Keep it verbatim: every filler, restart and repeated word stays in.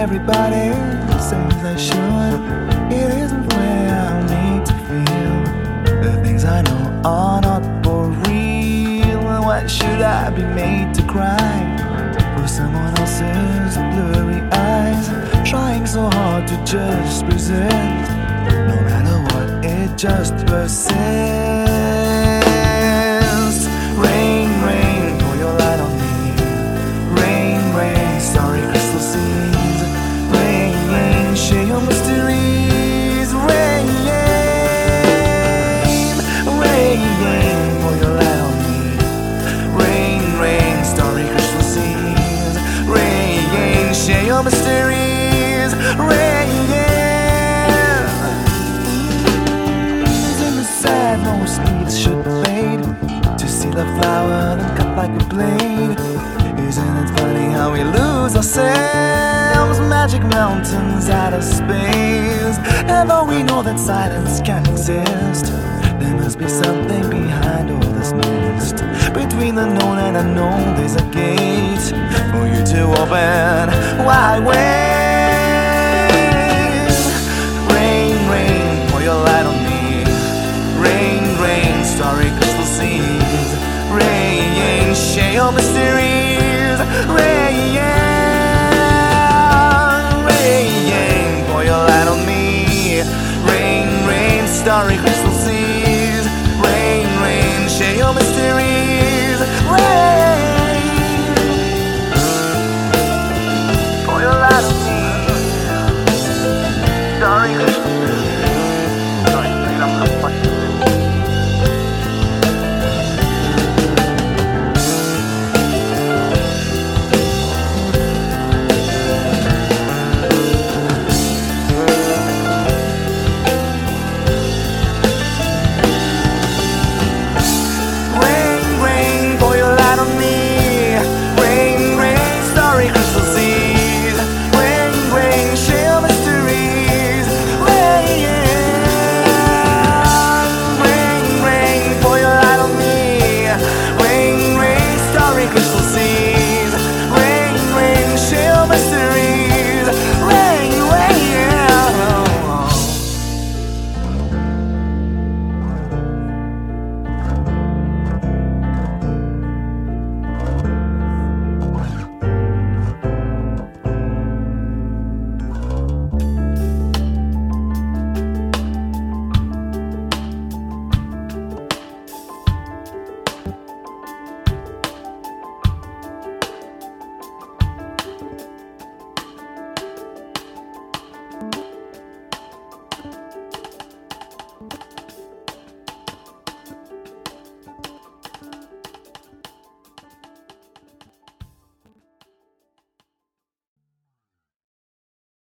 everybody says I should. It isn't where I need to feel. The things I know are not for real. Why should I be made to cry for someone else's blurry eyes? Trying so hard to just present, no matter what, it just persists. Rain, rain, pour your light on me. Rain, rain, starry crystal seas. Rain, rain, share your mysteries. Rain, rain, rain, pour your light on me. Rain, rain, starry crystal seas. Rain, rain, share your mysteries. Rain, in the sad, most leaves should fade to see the flower then cut like a blade. Isn't it funny how we lose ourselves? Magic mountains out of space. And though we know that silence can exist, there must be something behind all this mist. Between the known and unknown, there's a gate for you to open. Why wait?